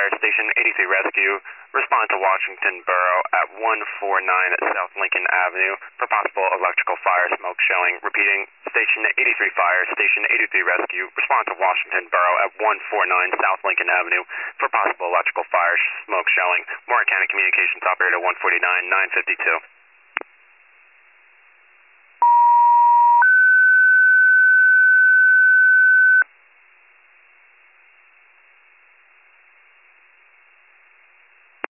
Fire, Station 83 Rescue. Respond to Washington Borough at 149 South Lincoln Avenue for possible electrical fire smoke showing. Repeating, Station 83 Fire, Station 83 Rescue. Respond to Washington Borough at 149 South Lincoln Avenue for possible electrical fire smoke showing. Morgan County Communications Operator 149, 952.